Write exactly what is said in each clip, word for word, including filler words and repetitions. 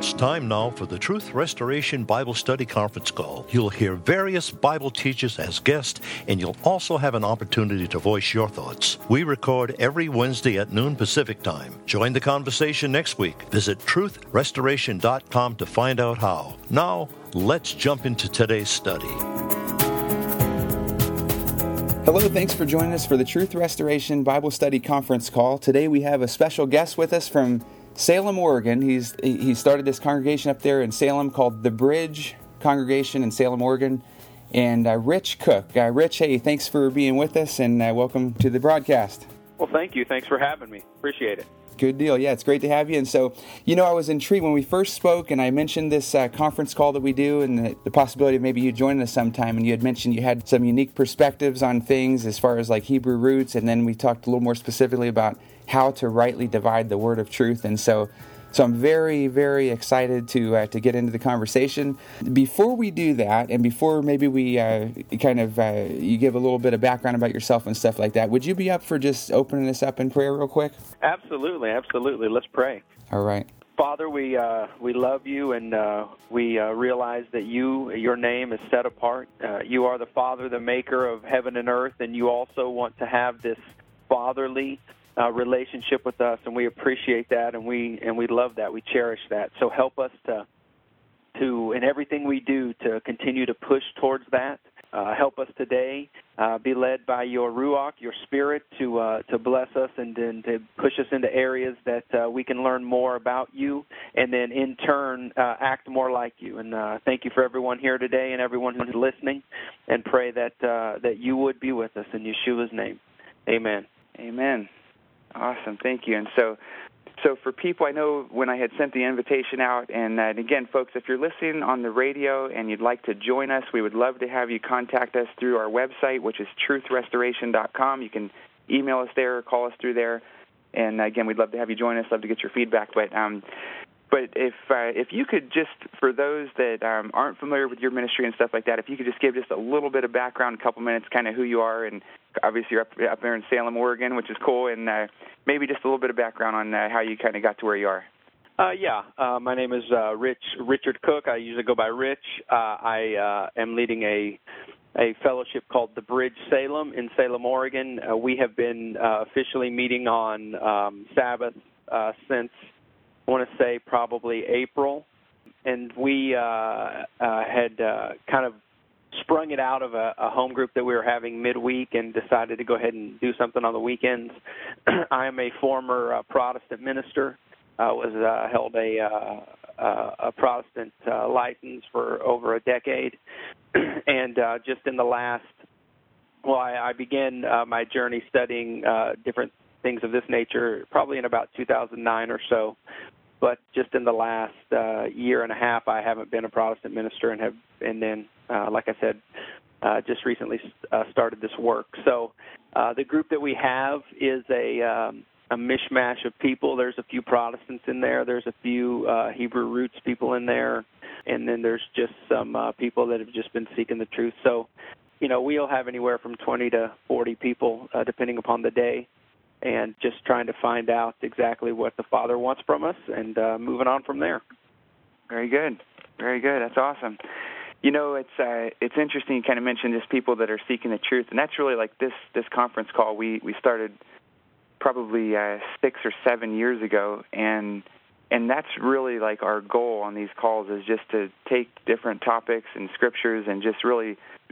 It's time now for the Truth Restoration Bible Study Conference Call. You'll hear various Bible teachers as guests, and you'll also have an opportunity to voice your thoughts. We record every Wednesday at noon Pacific Time. Join the conversation next week. Visit truth restoration dot com to find out how. Now, let's jump into today's study. Hello, thanks for joining us for the Truth Restoration Bible Study Conference Call. Today we have a special guest with us from Salem, Oregon. He's he started this congregation up there in Salem called The Bridge Congregation in Salem, Oregon. And uh, Rich Cook. Uh, Rich, hey, thanks for being with us, and uh, welcome to the broadcast. Well, thank you. Thanks for having me. Appreciate it. Good deal. Yeah, it's great to have you. And so, you know, I was intrigued when we first spoke, and I mentioned this uh, conference call that we do and the, the possibility of maybe you joining us sometime, and you had mentioned you had some unique perspectives on things as far as like Hebrew roots, and then we talked a little more specifically about how to rightly divide the word of truth. And so so I'm very, very excited to uh, to get into the conversation. Before we do that, and before maybe we uh, kind of, uh, you give a little bit of background about yourself and stuff like that, would you be up for just opening this up in prayer real quick? Absolutely, absolutely. Let's pray. All right. Father, we uh, we love you, and uh, we uh, realize that you, your name is set apart. Uh, you are the Father, the maker of heaven and earth, and you also want to have this fatherly uh, relationship with us, and we appreciate that, and we and we love that. We cherish that. So help us to, to in everything we do, to continue to push towards that. Uh, help us today uh, be led by your Ruach, your Spirit, to uh, to bless us and, and to push us into areas that uh, we can learn more about you, and then in turn uh, act more like you. And uh, thank you for everyone here today and everyone who's listening, and pray that uh, that you would be with us in Yeshua's name. Amen. Amen. Awesome. Thank you. And so So for people, I know when I had sent the invitation out, and, uh, and again, folks, if you're listening on the radio and you'd like to join us, we would love to have you contact us through our website, which is truth restoration dot com. You can email us there or call us through there. And, again, we'd love to have you join us, love to get your feedback. But um, but if uh, if you could just, for those that um, aren't familiar with your ministry and stuff like that, if you could just give just a little bit of background, a couple minutes, kind of who you are, and obviously you're up, up there in Salem, Oregon, which is cool, and uh, maybe just a little bit of background on uh, how you kind of got to where you are. Uh, yeah, uh, my name is uh, Rich Richard Cook. I usually go by Rich. Uh, I uh, am leading a a fellowship called The Bridge Salem in Salem, Oregon. Uh, we have been uh, officially meeting on um, Sabbath uh, since, I want to say, probably April, and we uh, uh, had uh, kind of sprung it out of a, a home group that we were having midweek and decided to go ahead and do something on the weekends. I am a former uh, Protestant minister. I was uh, held a, uh, uh, a Protestant uh, license for over a decade, and uh, just in the last, well, I, I began uh, my journey studying uh, different things of this nature probably in about two thousand nine or so. But just in the last uh, year and a half, I haven't been a Protestant minister, and have, and then, uh, like I said, uh, just recently uh, started this work. So uh, the group that we have is a um, a mishmash of people. There's a few Protestants in there. There's a few uh, Hebrew roots people in there, and then there's just some uh, people that have just been seeking the truth. So, you know, we'll have anywhere from twenty to forty people, uh, depending upon the day, and just trying to find out exactly what the Father wants from us, and uh, moving on from there. Very good. Very good. That's awesome. You know, it's uh, it's interesting you kind of mentioned just people that are seeking the truth, and that's really like this, this conference call. We, we started probably uh, six or seven years ago, and and that's really like our goal on these calls is just to take different topics and scriptures and just really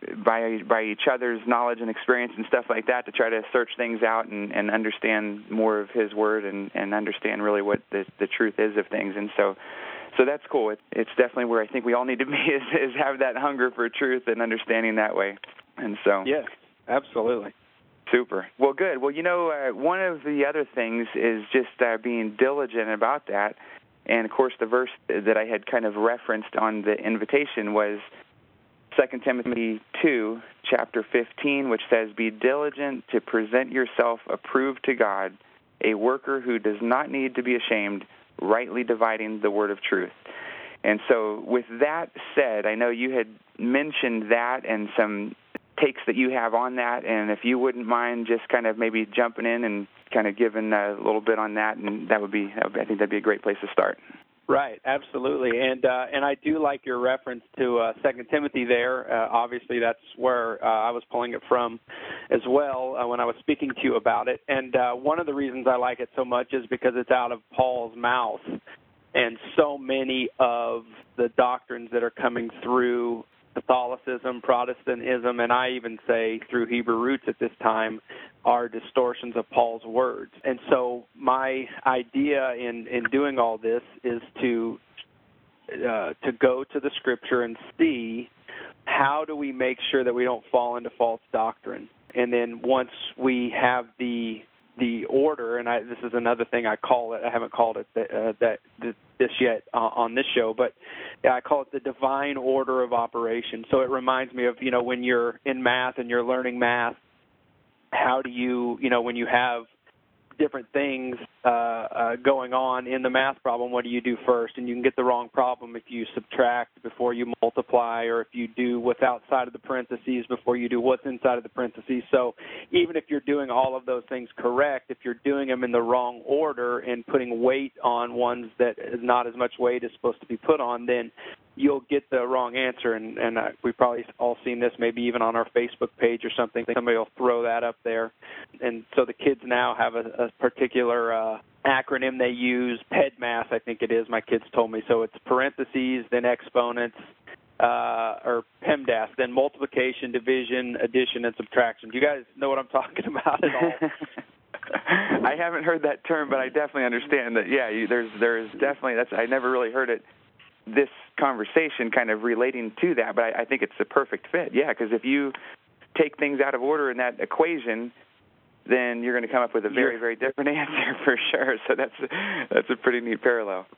by by each other's knowledge and experience and stuff like that to try to search things out and, and understand more of His Word and, and understand really what the, the truth is of things. And so so that's cool. It, it's definitely where I think we all need to be is, is have that hunger for truth and understanding that way. And so yeah, absolutely. Super. Well, good. Well, you know, uh, one of the other things is just uh, being diligent about that. And, of course, the verse that I had kind of referenced on the invitation was Second Timothy two, chapter fifteen, which says, "Be diligent to present yourself approved to God, a worker who does not need to be ashamed, rightly dividing the word of truth." And so with that said, I know you had mentioned that and some takes that you have on that, and if you wouldn't mind just kind of maybe jumping in and kind of giving a little bit on that, and that would be, I think that'd be a great place to start. Right, absolutely, and uh, and I do like your reference to uh, Second Timothy there. Uh, obviously, that's where uh, I was pulling it from as well uh, when I was speaking to you about it. And uh, one of the reasons I like it so much is because it's out of Paul's mouth, and so many of the doctrines that are coming through Catholicism, Protestantism, and I even say through Hebrew roots at this time, are distortions of Paul's words. And so my idea in, in doing all this is to uh, to go to the Scripture and see how do we make sure that we don't fall into false doctrine. And then once we have the the order, and I, this is another thing I call it. I haven't called it that, uh, that this yet uh, on this show, but yeah, I call it the divine order of operation. So it reminds me of, you know, when you're in math and you're learning math, how do you, you know, when you have different things uh, uh, going on in the math problem, what do you do first? And you can get the wrong problem if you subtract before you multiply, or if you do what's outside of the parentheses before you do what's inside of the parentheses. So even if you're doing all of those things correct, if you're doing them in the wrong order and putting weight on ones that is not as much weight is supposed to be put on, then you'll get the wrong answer, and, and uh, we've probably all seen this, maybe even on our Facebook page or something. Somebody will throw that up there. And so the kids now have a, a particular uh, acronym they use, PEDMAS, I think it is, my kids told me. So it's parentheses, then exponents, uh, or PEMDAS, then multiplication, division, addition, and subtraction. Do you guys know what I'm talking about at all? I haven't heard that term, but I definitely understand that, yeah, you, there's there's definitely, that's I never really heard it, this conversation kind of relating to that, but I, I think it's the perfect fit. Yeah, because if you take things out of order in that equation, then you're going to come up with a very, very different answer for sure. So that's that's a pretty neat parallel.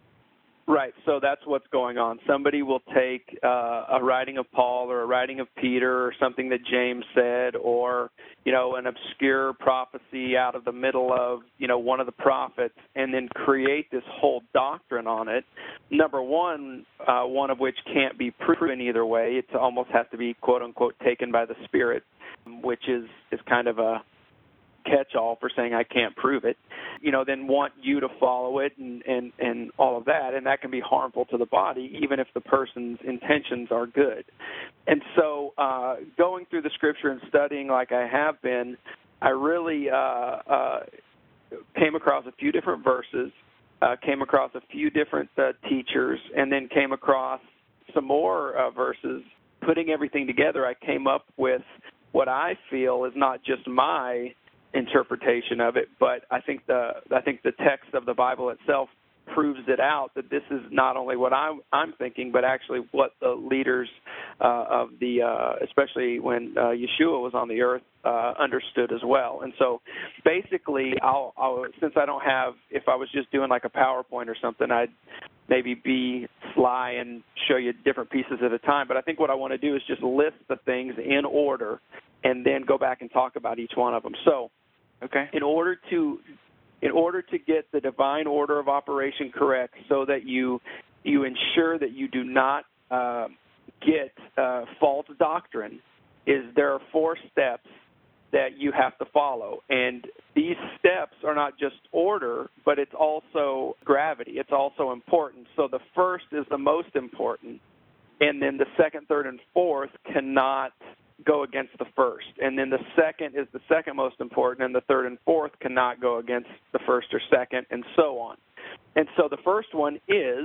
Right, so that's what's going on. Somebody will take uh, a writing of Paul or a writing of Peter or something that James said, or, you know, an obscure prophecy out of the middle of, you know, one of the prophets, and then create this whole doctrine on it. Number one, uh, one of which can't be proven either way. It almost has to be, quote, unquote, taken by the Spirit, which is, is kind of a catch-all for saying I can't prove it, you know, then want you to follow it and, and, and all of that, and that can be harmful to the body even if the person's intentions are good. And so uh, going through the Scripture and studying like I have been, I really uh, uh, came across a few different verses, uh, came across a few different uh, teachers, and then came across some more uh, verses. Putting everything together, I came up with what I feel is not just my interpretation of it, but I think the I think the text of the Bible itself proves it out, that this is not only what I'm, I'm thinking, but actually what the leaders uh, of the, uh, especially when uh, Yeshua was on the earth, uh, understood as well. And so basically, I'll, I'll, since I don't have, if I was just doing like a PowerPoint or something, I'd maybe be sly and show you different pieces at a time. But I think what I want to do is just list the things in order and then go back and talk about each one of them. So okay. in order to in order to get the divine order of operation correct, so that you you ensure that you do not uh, get uh, false doctrine, is there are four steps that you have to follow. And these steps are not just order, but it's also gravity. It's also important. So the first is the most important, and then the second, third, and fourth cannot go against the first. And then the second is the second most important, and the third and fourth cannot go against the first or second, and so on. And so the first one is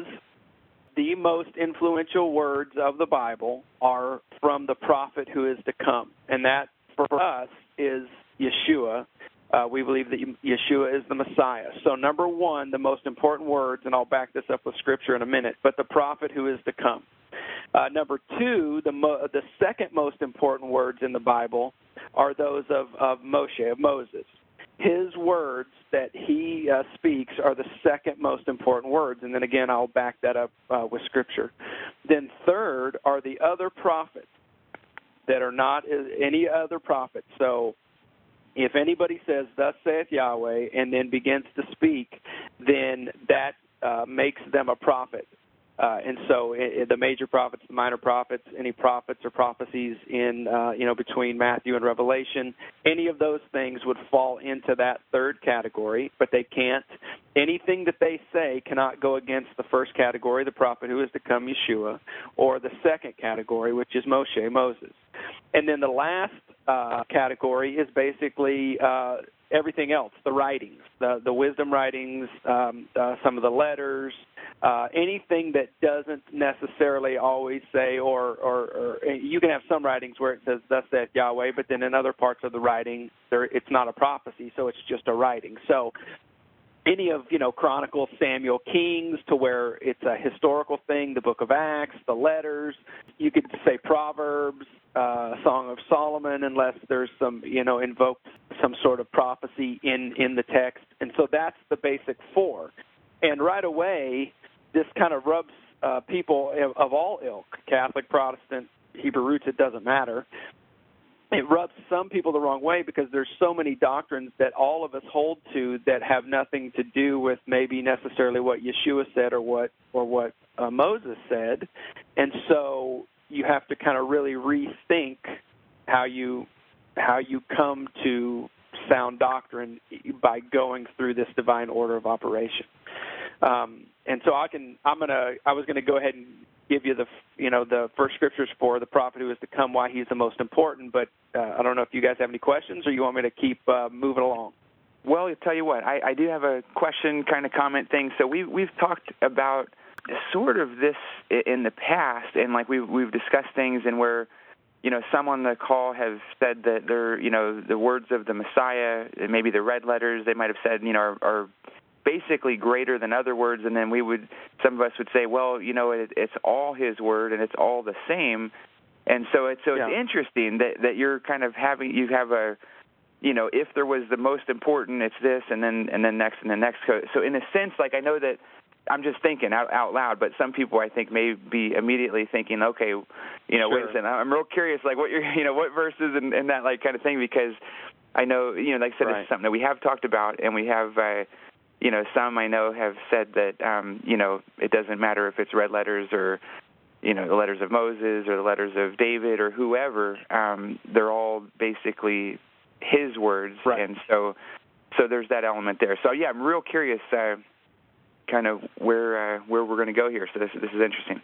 the most influential words of the Bible are from the prophet who is to come. And that, for us, is Yeshua. Uh, we believe that Yeshua is the Messiah. So number one, the most important words, and I'll back this up with Scripture in a minute, but the prophet who is to come. Uh, number two, the mo- the second most important words in the Bible are those of, of Moshe, of Moses. His words that he uh, speaks are the second most important words, and then again, I'll back that up uh, with Scripture. Then third are the other prophets that are not any other prophets. So if anybody says, "Thus saith Yahweh," and then begins to speak, then that uh, makes them a prophet. Uh, and so it, the major prophets, the minor prophets, any prophets or prophecies in, uh, you know, between Matthew and Revelation, any of those things would fall into that third category, but they can't Anything that they say cannot go against the first category, the prophet who is to come, Yeshua, or the second category, which is Moshe, Moses. And then the last uh, category is basically uh, everything else, the writings, the, the wisdom writings, um, uh, some of the letters, uh, anything that doesn't necessarily always say, or, or, or you can have some writings where it says, thus saith Yahweh, but then in other parts of the writing, there, it's not a prophecy, so it's just a writing. So any of, you know, Chronicles, Samuel, Kings, to where it's a historical thing, the book of Acts, the letters, you could say Proverbs, uh, Song of Solomon, unless there's some, you know, invoked some sort of prophecy in, in the text. And so that's the basic four. And right away, this kind of rubs uh, people of, of all ilk, Catholic, Protestant, Hebrew roots, it doesn't matter. It rubs some people the wrong way because there's so many doctrines that all of us hold to that have nothing to do with maybe necessarily what Yeshua said or what or what uh, Moses said, and so you have to kind of really rethink how you how you come to sound doctrine by going through this divine order of operation. Um, and so I can I'm gonna I was gonna go ahead and give you the you know the first scriptures for the prophet who is to come, why he's the most important, but uh, I don't know if you guys have any questions or you want me to keep uh, moving along. Well, I'll tell you what, I, I do have a question kind of comment thing. So we, we've talked about sort of this in the past, and like we've, we've discussed things and where, you know, some on the call have said that they're, you know, the words of the Messiah, maybe the red letters, they might have said, you know, are, are basically greater than other words, and then we would, some of us would say, well, you know, it, it's all his word and it's all the same, and so it's so yeah. it's interesting that that you're kind of having you have a, you know, if there was the most important, it's this, and then and then next and then next. So in a sense, like I know that I'm just thinking out, out loud, but some people I think may be immediately thinking, okay, you know, sure. wait a second, I'm real curious, like what you're, you know, what verses and, and that like kind of thing, because I know, you know, like I said, right. it's something that we have talked about, and we have. Uh, You know, some I know have said that, um, you know, it doesn't matter if it's red letters or, you know, the letters of Moses or the letters of David or whoever. Um, they're all basically his words. Right. And so so there's that element there. So, yeah, I'm real curious uh, kind of where uh, where we're going to go here. So this, this is interesting.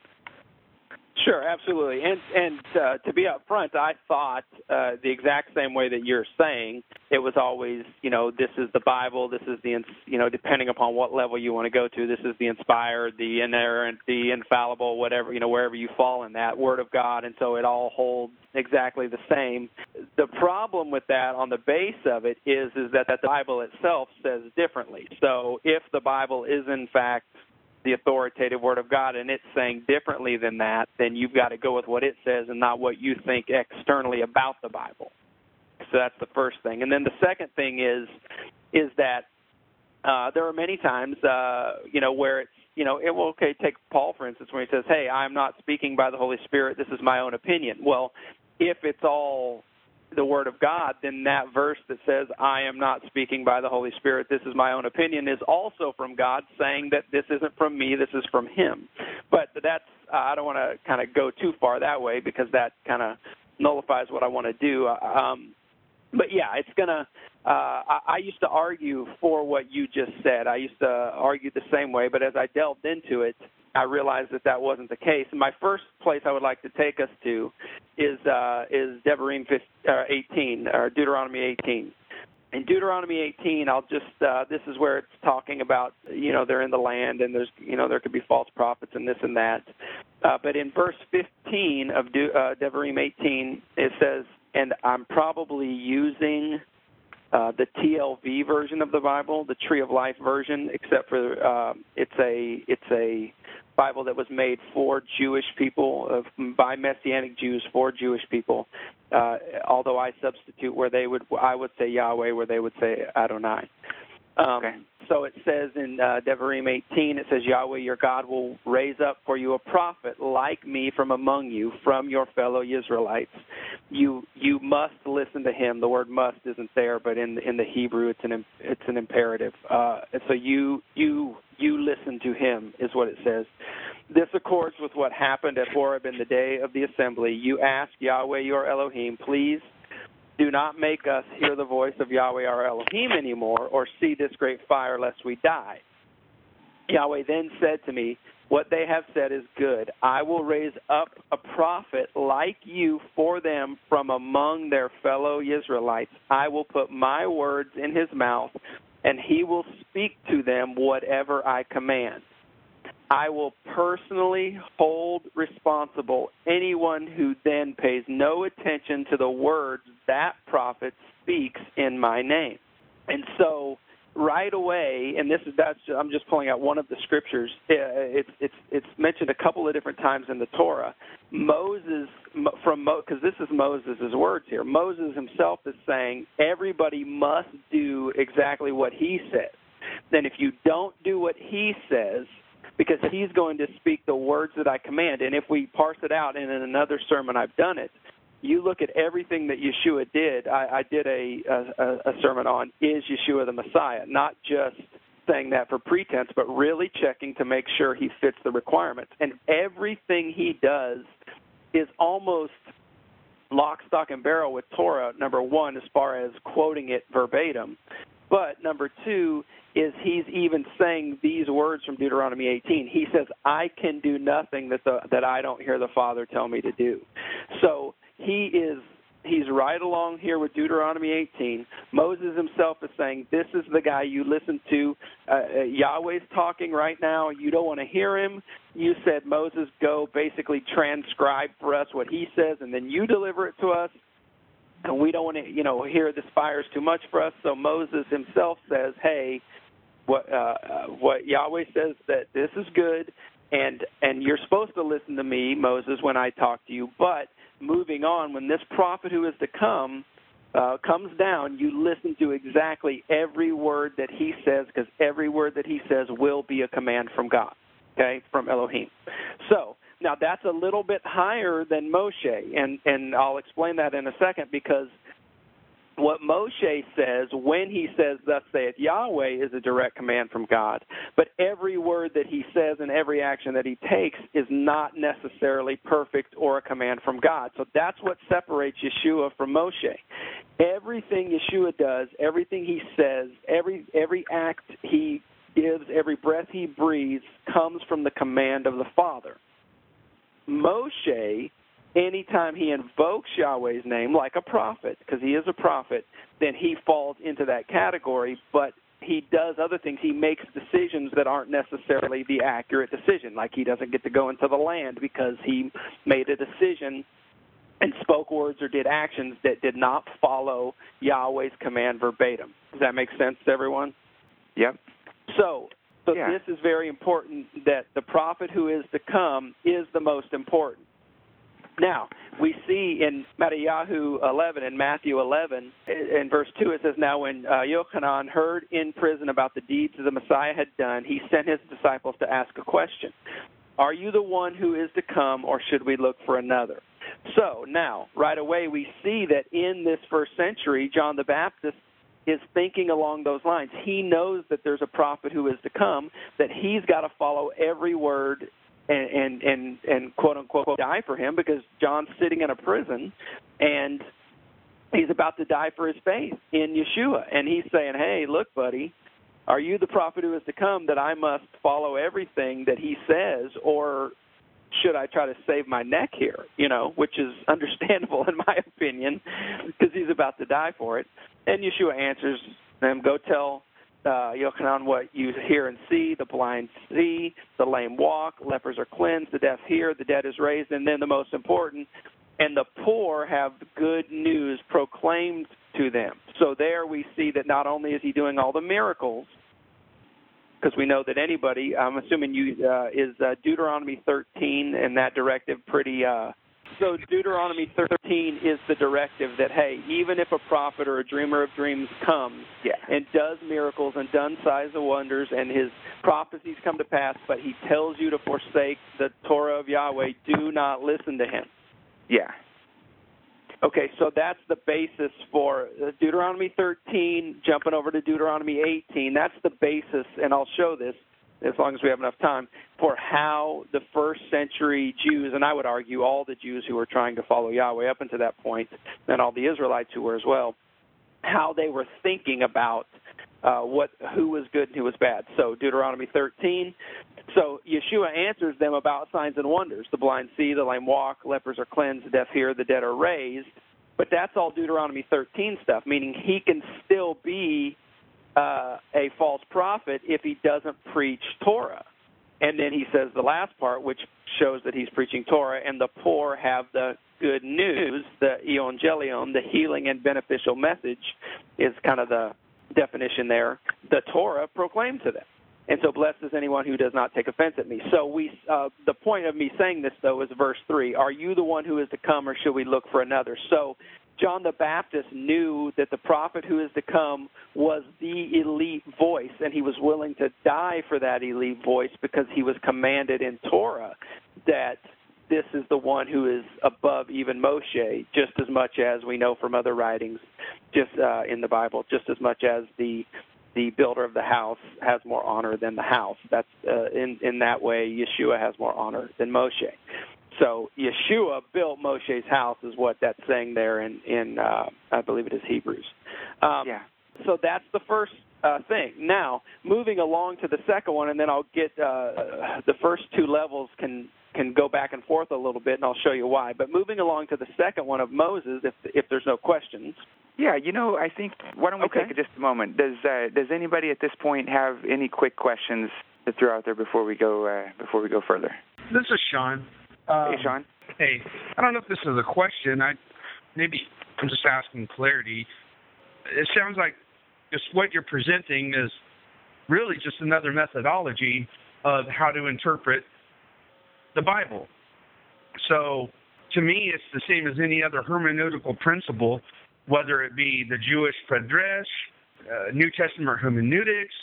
Sure, absolutely. And and uh, to be up front, I thought uh, the exact same way that you're saying. It was always, you know, this is the Bible, this is the, you know, depending upon what level you want to go to, this is the inspired, the inerrant, the infallible, whatever, you know, wherever you fall in that, Word of God, and so it all holds exactly the same. The problem with that on the base of it is, is that, that the Bible itself says differently. So if the Bible is, in fact, the authoritative Word of God, and it's saying differently than that, then you've got to go with what it says and not what you think externally about the Bible. So that's the first thing. And then the second thing is is that uh, there are many times, uh, you know, where it's, you know, it, well, okay, take Paul, for instance, when he says, hey, I'm not speaking by the Holy Spirit, this is my own opinion. Well, if it's all the Word of God, then that verse that says, I am not speaking by the Holy Spirit, this is my own opinion, is also from God, saying that this isn't from me, this is from him. But that's, uh, I don't want to kind of go too far that way because that kind of nullifies what I want to do. Um, but, yeah, it's going to, uh, I, I used to argue for what you just said. I used to argue the same way, but as I delved into it, I realized that that wasn't the case. And my first place I would like to take us to is uh, is Devarim eighteen, or Deuteronomy eighteen. In Deuteronomy eighteen, I'll just uh, this is where it's talking about, you know, they're in the land and there's, you know, there could be false prophets and this and that. Uh, but in verse fifteen of De- uh, Devarim eighteen, it says, and I'm probably using Uh, the T L V version of the Bible, the Tree of Life version, except for uh, it's a it's a Bible that was made for Jewish people, uh, by Messianic Jews for Jewish people. Uh, although I substitute where they would, I would say Yahweh, where they would say Adonai. Um, okay. So it says in uh, Devarim eighteen, it says, Yahweh your God will raise up for you a prophet like me from among you, from your fellow Israelites. You you must listen to him. The word must isn't there, but in in the Hebrew it's an it's an imperative. Uh, and so you you you listen to him is what it says. This accords with what happened at Horeb in the day of the assembly. You ask Yahweh your Elohim, please do not make us hear the voice of Yahweh our Elohim anymore, or see this great fire, lest we die. Yahweh then said to me, what they have said is good. I will raise up a prophet like you for them from among their fellow Israelites. I will put my words in his mouth, and he will speak to them whatever I command. I will personally hold responsible anyone who then pays no attention to the words that prophet speaks in my name. And so right away, and this is that's I'm just pulling out one of the scriptures. It's it's it's mentioned a couple of different times in the Torah. Moses from because this is Moses' words here. Moses himself is saying everybody must do exactly what he says. Then if you don't do what he says, because he's going to speak the words that I command, and if we parse it out, and in another sermon I've done it. You look at everything that Yeshua did. I, I did a, a, a sermon on, is Yeshua the Messiah? Not just saying that for pretense, but really checking to make sure he fits the requirements. And everything he does is almost lock, stock, and barrel with Torah, number one, as far as quoting it verbatim. But number two is he's even saying these words from Deuteronomy eighteen. He says, I can do nothing that the, that I don't hear the Father tell me to do. So he is he's right along here with Deuteronomy eighteen. Moses himself is saying, this is the guy you listen to. Uh, Yahweh's talking right now. You don't want to hear him. You said, Moses, go basically transcribe for us what he says, and then you deliver it to us. And we don't want to, you know, hear this fire is too much for us. So Moses himself says, hey, what uh, what Yahweh says that this is good, and and you're supposed to listen to me, Moses, when I talk to you. But moving on, when this prophet who is to come uh, comes down, you listen to exactly every word that he says, because every word that he says will be a command from God, okay, from Elohim. So now that's a little bit higher than Moshe, and, and I'll explain that in a second, because what Moshe says when he says, thus saith Yahweh, is a direct command from God. But every word that he says and every action that he takes is not necessarily perfect or a command from God. So that's what separates Yeshua from Moshe. Everything Yeshua does, everything he says, every every act he gives, every breath he breathes comes from the command of the Father. Moshe, anytime he invokes Yahweh's name, like a prophet, because he is a prophet, then he falls into that category, but he does other things. He makes decisions that aren't necessarily the accurate decision, like he doesn't get to go into the land because he made a decision and spoke words or did actions that did not follow Yahweh's command verbatim. Does that make sense to everyone? Yep. So, so yeah. This is very important, that the prophet who is to come is the most important. Now, we see in Matthew eleven and Matthew eleven, in verse two, it says, now when uh, Yochanan heard in prison about the deeds the Messiah had done, he sent his disciples to ask a question. Are you the one who is to come, or should we look for another? So now, right away, we see that in this first century, John the Baptist is thinking along those lines. He knows that there's a prophet who is to come, that he's got to follow every word and, and, and, and quote, unquote, die for him, because John's sitting in a prison, and he's about to die for his faith in Yeshua. And he's saying, hey, look, buddy, are you the prophet who is to come, that I must follow everything that he says, or should I try to save my neck here, you know, which is understandable in my opinion, because he's about to die for it. And Yeshua answers them, go tell uh, Yochanan what you hear and see, the blind see, the lame walk, lepers are cleansed, the deaf hear, the dead is raised, and then the most important, and the poor have good news proclaimed to them. So there we see that not only is he doing all the miracles, because we know that anybody, I'm assuming you, uh, is uh, Deuteronomy thirteen and that directive pretty, uh, so Deuteronomy thirteen is the directive that, hey, even if a prophet or a dreamer of dreams comes yeah. and does miracles and done signs and wonders and his prophecies come to pass, but he tells you to forsake the Torah of Yahweh, do not listen to him. Yeah. Okay, so that's the basis for Deuteronomy thirteen, jumping over to Deuteronomy eighteen. That's the basis, and I'll show this as long as we have enough time, for how the first century Jews, and I would argue all the Jews who were trying to follow Yahweh up until that point, and all the Israelites who were as well, how they were thinking about uh, what who was good and who was bad. So Deuteronomy thirteen. So Yeshua answers them about signs and wonders. The blind see, the lame walk, lepers are cleansed, the deaf hear, the dead are raised. But that's all Deuteronomy thirteen stuff, meaning he can still be uh, a false prophet if he doesn't preach Torah. And then he says the last part, which shows that he's preaching Torah, and the poor have the good news, the evangelion, the healing and beneficial message is kind of the definition there. The Torah proclaimed to them. And so blessed is anyone who does not take offense at me. So we, uh, the point of me saying this, though, is verse three. Are you the one who is to come, or should we look for another? So John the Baptist knew that the prophet who is to come was the elite voice, and he was willing to die for that elite voice because he was commanded in Torah that this is the one who is above even Moshe, just as much as we know from other writings, just uh, in the Bible, just as much as the the builder of the house has more honor than the house. That's uh, in in that way, Yeshua has more honor than Moshe. So Yeshua built Moshe's house, is what that's saying there in in uh, I believe it is Hebrews. Um, yeah. So that's the first uh, thing. Now, moving along to the second one, and then I'll get uh, the first two levels can can go back and forth a little bit, and I'll show you why. But moving along to the second one of Moses, if if there's no questions. Yeah, you know, I think, why don't we okay. take just a moment? Does uh, does anybody at this point have any quick questions to throw out there before we go uh, before we go further? This is Sean. Um, hey, Sean. Hey, I don't know if this is a question. I maybe I'm just asking clarity. It sounds like just what you're presenting is really just another methodology of how to interpret the Bible. So to me, it's the same as any other hermeneutical principle, whether it be the Jewish Pradesh, uh, New Testament hermeneutics,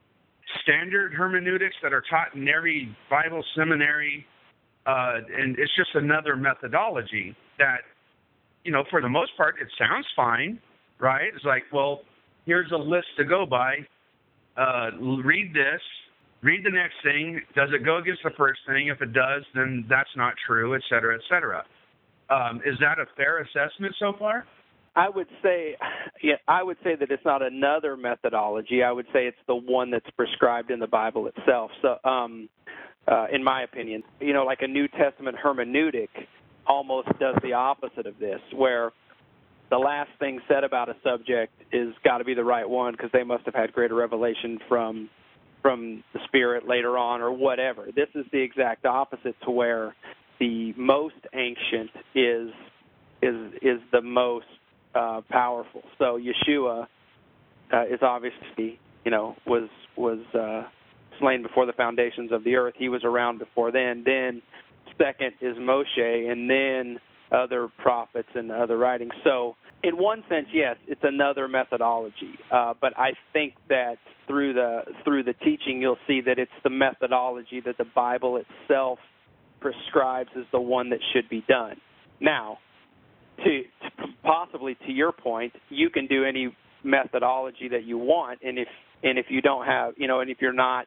standard hermeneutics that are taught in every Bible seminary, uh, and it's just another methodology that, you know, for the most part, it sounds fine, right? It's like, well, here's a list to go by. Uh, read this. Read the next thing. Does it go against the first thing? If it does, then that's not true, et cetera, et cetera. Um, is that a fair assessment so far? I would say, yeah, I would say that it's not another methodology. I would say it's the one that's prescribed in the Bible itself. So, um, uh, in my opinion, you know, like a New Testament hermeneutic almost does the opposite of this, where the last thing said about a subject is got to be the right one because they must have had greater revelation from from the Spirit later on or whatever. This is the exact opposite, to where the most ancient is is is the most uh, powerful. So Yeshua uh, is obviously, you know, was was uh, slain before the foundations of the earth. He was around before then. Then second is Moshe, and then other prophets and other writings. So in one sense, yes, it's another methodology. Uh, but I think that through the through the teaching, you'll see that it's the methodology that the Bible itself prescribes as the one that should be done. Now, to, to possibly to your point, you can do any methodology that you want, and if and if you don't have, you know, and if you're not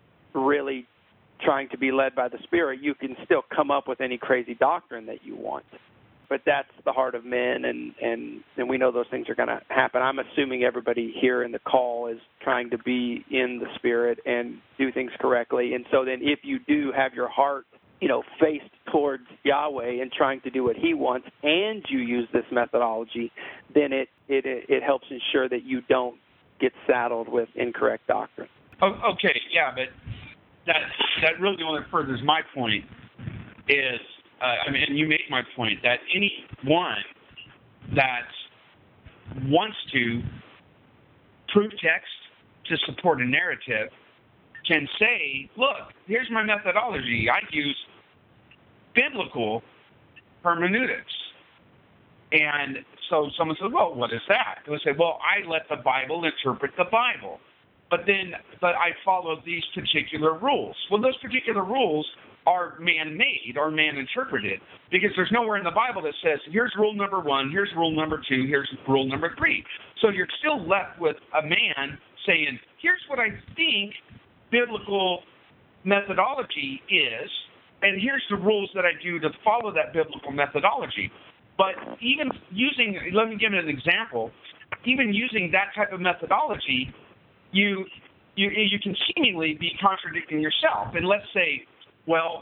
really trying to be led by the Spirit, you can still come up with any crazy doctrine that you want. But that's the heart of men, and, and, and we know those things are going to happen. I'm assuming everybody here in the call is trying to be in the Spirit and do things correctly. And so then if you do have your heart, you know, faced towards Yahweh and trying to do what He wants, and you use this methodology, then it, it, it helps ensure that you don't get saddled with incorrect doctrine. Oh, okay, yeah, but that that really only furthers my point is, uh, I mean, and you make my point, that anyone that wants to prove text to support a narrative can say, look, here's my methodology. I use biblical hermeneutics. And so someone says, well, what is that? They'll say, well, I let the Bible interpret the Bible. But then, but I follow these particular rules. Well, those particular rules are man-made or man-interpreted, because there's nowhere in the Bible that says, here's rule number one, here's rule number two, here's rule number three. So you're still left with a man saying, here's what I think biblical methodology is, and here's the rules that I do to follow that biblical methodology. But even using, let me give you an example, even using that type of methodology, you you you can seemingly be contradicting yourself. And let's say, well,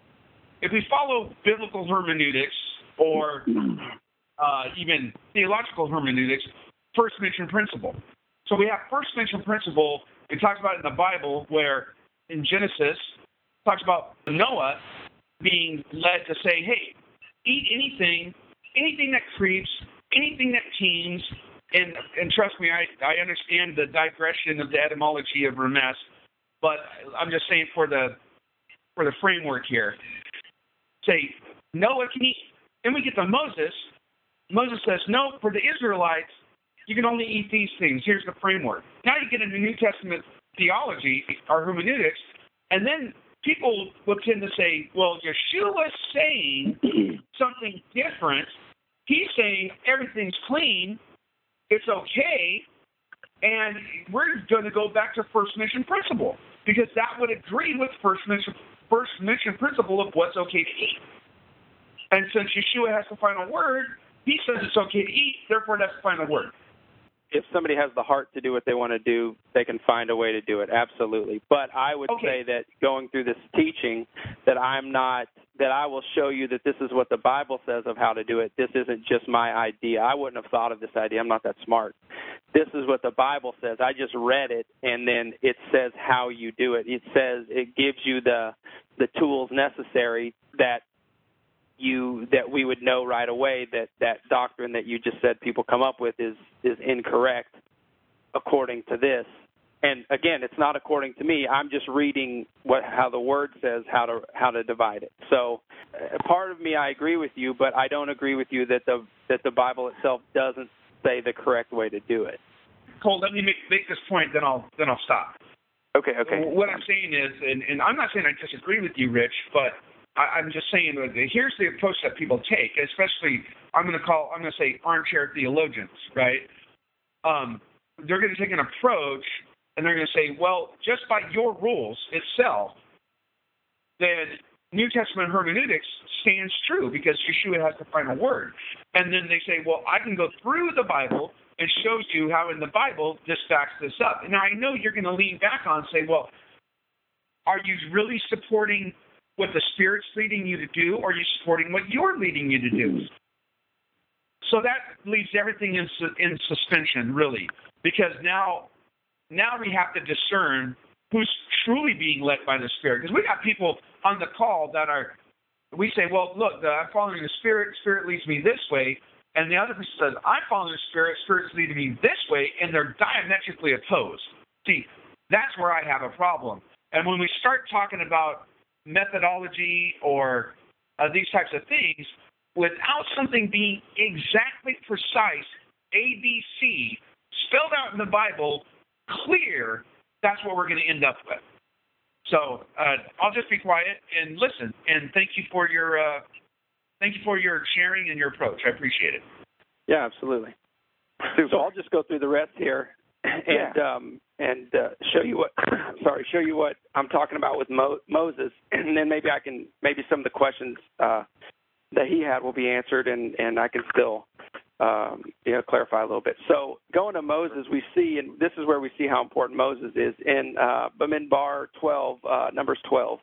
if we follow biblical hermeneutics or uh, even theological hermeneutics, first mention principle. So we have first mention principle. It talks about it in the Bible where in Genesis it talks about Noah being led to say, hey, eat anything, anything that creeps, anything that teems, and and trust me, I, I understand the digression of the etymology of remes, but I'm just saying for the for the framework here. Say, Noah can eat. Then we get to Moses. Moses says, no, for the Israelites, you can only eat these things. Here's the framework. Now you get into New Testament theology or hermeneutics, and then people will tend to say, well, Yeshua's saying something different. He's saying everything's clean, it's okay, and we're going to go back to first mention principle because that would agree with first mention, first mention principle of what's okay to eat. And since Yeshua has the final word, he says it's okay to eat, therefore that's the final word. If somebody has the heart to do what they want to do, they can find a way to do it, absolutely. But I would okay. say that going through this teaching, that I'm not, that I will show you that this is what the Bible says of how to do it. This isn't just my idea. I wouldn't have thought of this idea. I'm not that smart. This is what the Bible says. I just read it, and then it says how you do it. It says it gives you the the tools necessary that you that we would know right away that that doctrine that you just said people come up with is is incorrect according to this. And again, it's not according to me. I'm just reading what how the word says how to how to divide it. So uh, part of me, I agree with you, but I don't agree with you that the that the Bible itself doesn't say the correct way to do it. Cole, let me make, make this point, then I'll then I'll stop. Okay, okay. What I'm saying is, and, and I'm not saying I disagree with you, Rich, but I, I'm just saying that here's the approach that people take, especially I'm going to call I'm going to say armchair theologians, right? Um, they're going to take an approach. And they're going to say, well, just by your rules itself, then New Testament hermeneutics stands true because Yeshua has the final word. And then they say, well, I can go through the Bible and show you how in the Bible this backs this up. Now, I know you're going to lean back on and say, well, are you really supporting what the Spirit's leading you to do, or are you supporting what you're leading you to do? So that leaves everything in, in suspension, really, because now... Now we have to discern who's truly being led by the Spirit. Because we got people on the call that are, we say, well, look, I'm following the Spirit, Spirit leads me this way. And the other person says, I'm following the Spirit, Spirit's leading me this way. And they're diametrically opposed. See, that's where I have a problem. And when we start talking about methodology or uh, these types of things, without something being exactly precise, A B C, spelled out in the Bible, clear, that's what we're going to end up with. So uh, I'll just be quiet and listen. And thank you for your uh, thank you for your sharing and your approach. I appreciate it. Yeah, absolutely. So I'll just go through the rest here and yeah. um, and uh, show you what sorry show you what I'm talking about with Mo- Moses, and then maybe I can maybe some of the questions uh, that he had will be answered, and, and I can still. Um, you know, clarify a little bit. So going to Moses, we see, and this is where we see how important Moses is in uh, Bamidbar twelve, uh, Numbers twelve.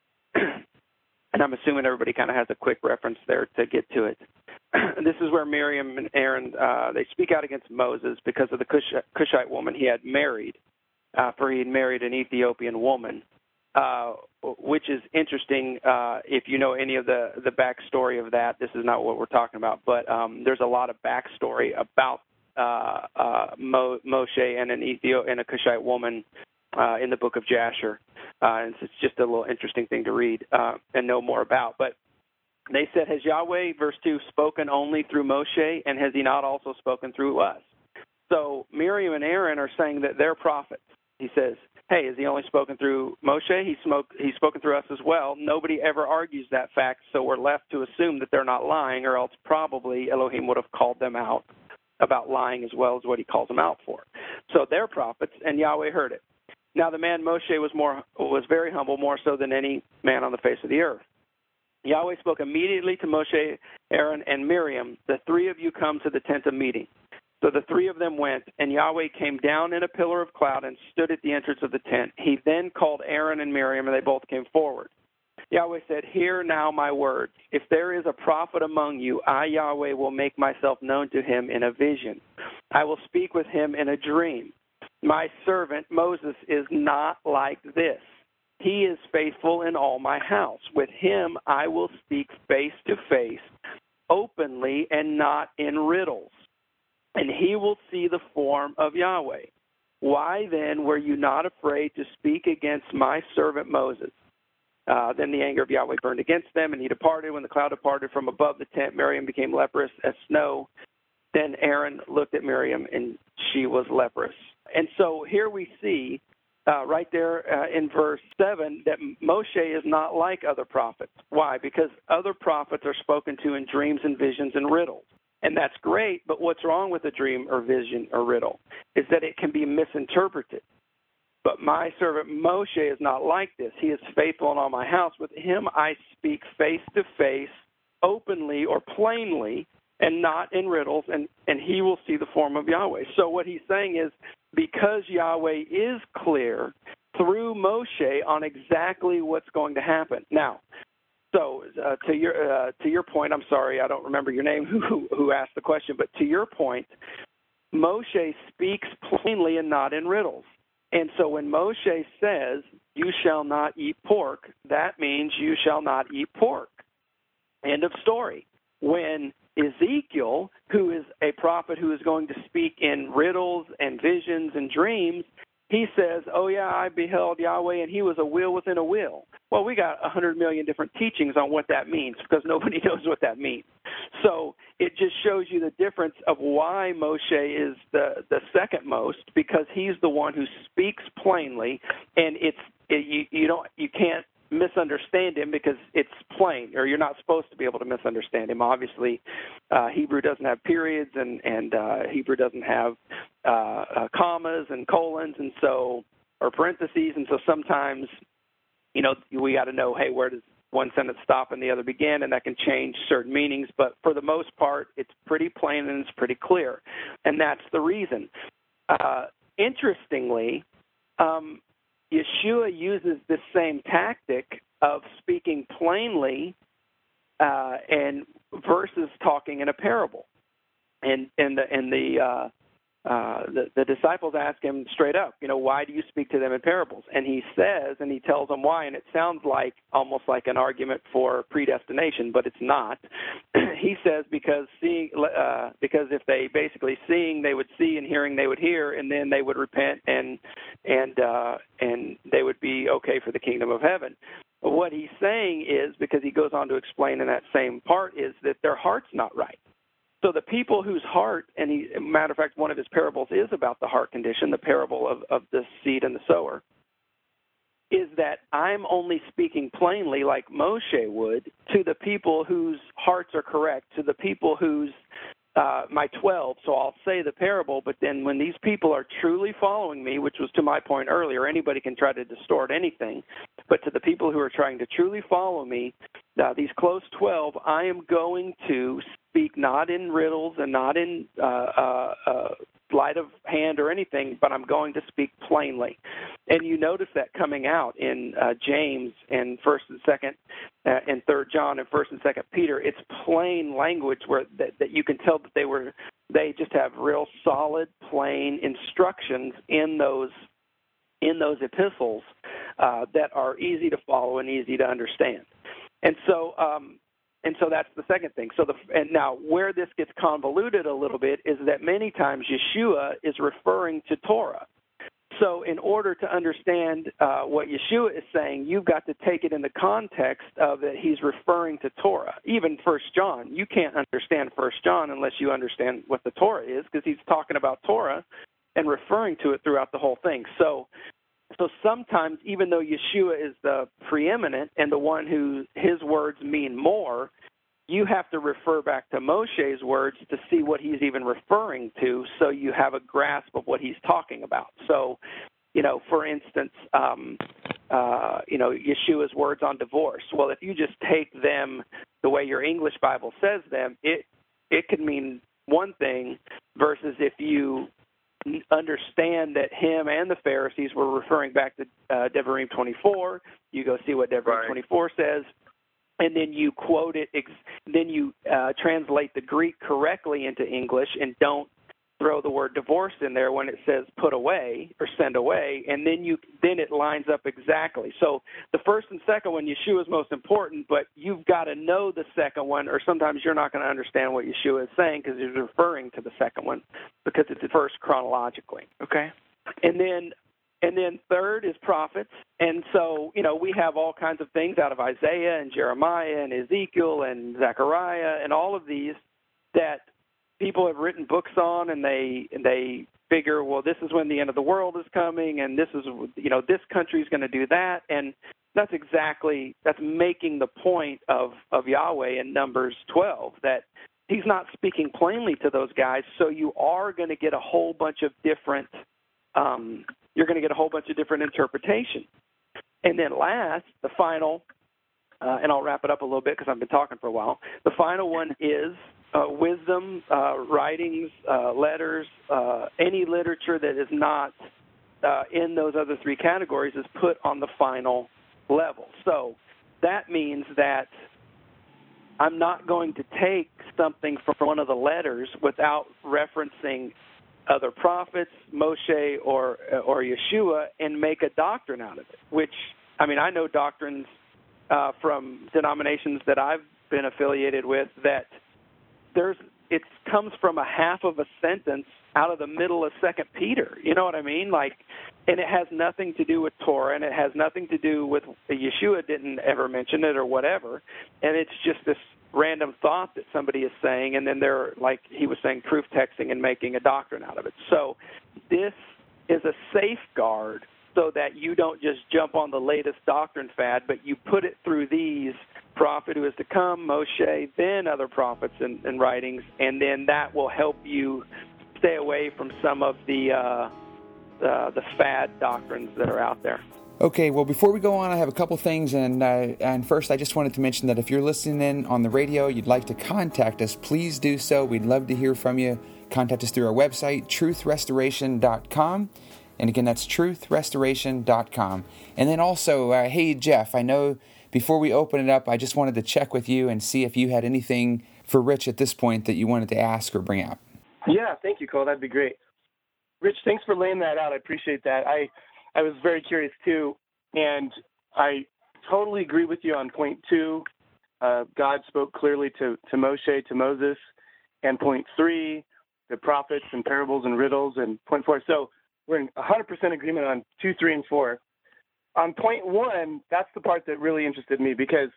And I'm assuming everybody kind of has a quick reference there to get to it. This is where Miriam and Aaron, uh, they speak out against Moses because of the Cush- Cushite woman he had married, uh, for he had married an Ethiopian woman. Uh, which is interesting uh, if you know any of the, the backstory of that. This is not what we're talking about, but um, there's a lot of backstory about uh, uh, Mo- Moshe and an Ethio- and a Cushite woman uh, in the book of Jasher. Uh, and it's just a little interesting thing to read uh, and know more about. But they said, has Yahweh, verse two, spoken only through Moshe, and has he not also spoken through us? So Miriam and Aaron are saying that they're prophets. He says, hey, has he only spoken through Moshe? He spoke, he's spoken through us as well. Nobody ever argues that fact, so we're left to assume that they're not lying, or else probably Elohim would have called them out about lying as well as what he calls them out for. So they're prophets, and Yahweh heard it. Now the man Moshe was more was very humble, more so than any man on the face of the earth. Yahweh spoke immediately to Moshe, Aaron, and Miriam, the three of you come to the tent of meeting. So the three of them went, and Yahweh came down in a pillar of cloud and stood at the entrance of the tent. He then called Aaron and Miriam, and they both came forward. Yahweh said, "Hear now my words. If there is a prophet among you, I, Yahweh, will make myself known to him in a vision. I will speak with him in a dream. My servant Moses is not like this. He is faithful in all my house. With him I will speak face to face, openly and not in riddles. And he will see the form of Yahweh. Why then were you not afraid to speak against my servant Moses?" Uh, then the anger of Yahweh burned against them, and he departed. When the cloud departed from above the tent, Miriam became leprous as snow. Then Aaron looked at Miriam, and she was leprous. And so here we see uh, right there uh, in verse seven that Moshe is not like other prophets. Why? Because other prophets are spoken to in dreams and visions and riddles. And that's great, but what's wrong with a dream or vision or riddle is that it can be misinterpreted. But my servant Moshe is not like this. He is faithful in all my house. With him I speak face to face, openly or plainly, and not in riddles, and, and he will see the form of Yahweh. So what he's saying is, because Yahweh is clear through Moshe on exactly what's going to happen. Now, So uh, to your uh, to your point, I'm sorry, I don't remember your name who who asked the question, but to your point, Moshe speaks plainly and not in riddles. And so when Moshe says, "You shall not eat pork," that means you shall not eat pork. End of story. When Ezekiel, who is a prophet who is going to speak in riddles and visions and dreams, he says, "Oh, yeah, I beheld Yahweh, and he was a will within a will." Well, we got a hundred million different teachings on what that means because nobody knows what that means. So it just shows you the difference of why Moshe is the, the second most, because he's the one who speaks plainly, and it's it, you, you don't you can't misunderstand him because it's plain, or you're not supposed to be able to misunderstand him. Obviously, uh, Hebrew doesn't have periods, and and uh, Hebrew doesn't have uh, uh, commas and colons, and so or parentheses, and so sometimes, you know, we got to know, hey, where does one sentence stop and the other begin, and that can change certain meanings. But for the most part, it's pretty plain and it's pretty clear, and that's the reason. Uh, interestingly, um, Yeshua uses this same tactic of speaking plainly uh, and versus talking in a parable. And and the and the, uh, uh, the the disciples ask him straight up, you know, why do you speak to them in parables? And he says, and he tells them why, and it sounds like almost like an argument for predestination, but it's not. He says because seeing, uh, because if they basically seeing they would see and hearing they would hear, and then they would repent and and uh, and they would be okay for the kingdom of heaven. But what he's saying is, because he goes on to explain in that same part, is that their heart's not right. So the people whose heart, and he, matter of fact, one of his parables is about the heart condition, the parable of, of the seed and the sower, is that I'm only speaking plainly like Moshe would to the people whose hearts are correct, to the people whose, uh, my twelve, so I'll say the parable, but then when these people are truly following me, which was to my point earlier, anybody can try to distort anything, but to the people who are trying to truly follow me, uh, these close twelve, I am going to speak not in riddles and not in uh, uh, uh, sleight of hand or anything, but I'm going to speak plainly. And you notice that coming out in uh, James and First and Second uh, and Third John and First and Second Peter. It's plain language where that, that you can tell that they were they just have real solid, plain instructions in those in those epistles uh, that are easy to follow and easy to understand. And so. Um, And so that's the second thing. So the and now where this gets convoluted a little bit is that many times Yeshua is referring to Torah. So in order to understand uh, what Yeshua is saying, you've got to take it in the context of that he's referring to Torah. Even First John, you can't understand First John unless you understand what the Torah is, because he's talking about Torah and referring to it throughout the whole thing. So So sometimes, even though Yeshua is the preeminent and the one who his words mean more, you have to refer back to Moshe's words to see what he's even referring to, so you have a grasp of what he's talking about. So, you know, for instance, um, uh, you know, Yeshua's words on divorce. Well, if you just take them the way your English Bible says them, it it could mean one thing, versus if you understand that him and the Pharisees were referring back to uh, Devarim twenty-four, you go see what Devarim Right. twenty-four says, and then you quote it, ex- then you uh, translate the Greek correctly into English and don't throw the word divorced in there when it says put away or send away, and then you then it lines up exactly. So the first and second one, Yeshua is most important, but you've got to know the second one, or sometimes you're not going to understand what Yeshua is saying because he's referring to the second one because it's first chronologically. Okay. And then and then third is prophets. And so, you know, we have all kinds of things out of Isaiah and Jeremiah and Ezekiel and Zechariah and all of these that people have written books on, and they they figure, well, this is when the end of the world is coming, and this is, you know, this country is going to do that. And that's exactly, that's making the point of, of Yahweh in Numbers twelve, that he's not speaking plainly to those guys, so you are going to get a whole bunch of different, um, you're going to get a whole bunch of different interpretations. And then last, the final, uh, and I'll wrap it up a little bit because I've been talking for a while, the final one is Uh, wisdom, uh, writings, uh, letters, uh, any literature that is not uh, in those other three categories is put on the final level. So that means that I'm not going to take something from one of the letters without referencing other prophets, Moshe, or or Yeshua, and make a doctrine out of it, which, I mean, I know doctrines uh, from denominations that I've been affiliated with that There's, it comes from a half of a sentence out of the middle of Second Peter. You know what I mean? Like, and it has nothing to do with Torah, and it has nothing to do with Yeshua didn't ever mention it or whatever. And it's just this random thought that somebody is saying, and then they're, like he was saying, proof texting and making a doctrine out of it. So this is a safeguard so that you don't just jump on the latest doctrine fad, but you put it through these prophet who is to come, Moshe, then other prophets and, and writings, and then that will help you stay away from some of the uh, uh, the fad doctrines that are out there. Okay, well, before we go on, I have a couple things, and uh, and first, I just wanted to mention that if you're listening in on the radio, you'd like to contact us, please do so. We'd love to hear from you. Contact us through our website, truth restoration dot com. And again, that's truth restoration dot com. And then also, uh, hey, Jeff, I know before we open it up, I just wanted to check with you and see if you had anything for Rich at this point that you wanted to ask or bring out. Yeah, thank you, Cole. That'd be great. Rich, thanks for laying that out. I appreciate that. I, I was very curious, too, and I totally agree with you on point two. Uh, God spoke clearly to, to Moshe, to Moses, and point three, the prophets and parables and riddles, and point four. So we're in one hundred percent agreement on two, three, and four. On point one, that's the part that really interested me because,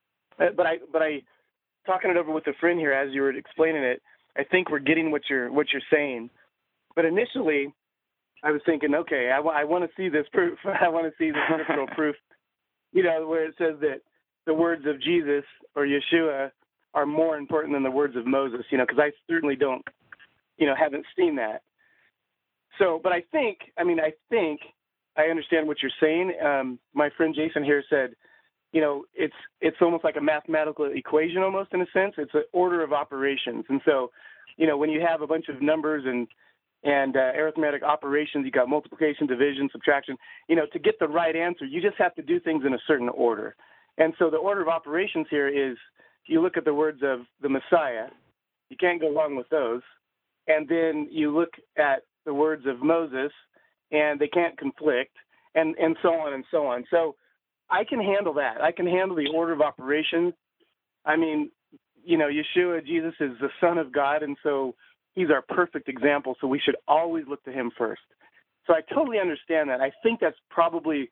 but I, but I, talking it over with a friend here as you were explaining it, I think we're getting what you're what you're saying. But initially, I was thinking, okay, I, w- I want to see this proof. I want to see this scriptural proof. You know, where it says that the words of Jesus or Yeshua are more important than the words of Moses. You know, because I certainly don't, you know, haven't seen that. So, but I think, I mean, I think. I understand what you're saying. Um, my friend Jason here said, you know, it's it's almost like a mathematical equation almost in a sense. It's an order of operations. And so, you know, when you have a bunch of numbers and and uh, arithmetic operations, you got multiplication, division, subtraction, you know, to get the right answer, you just have to do things in a certain order. And so the order of operations here is you look at the words of the Messiah. You can't go wrong with those. And then you look at the words of Moses, and they can't conflict, and, and so on and so on. So I can handle that. I can handle the order of operations. I mean, you know, Yeshua, Jesus is the Son of God, and so he's our perfect example, so we should always look to him first. So I totally understand that. I think that's probably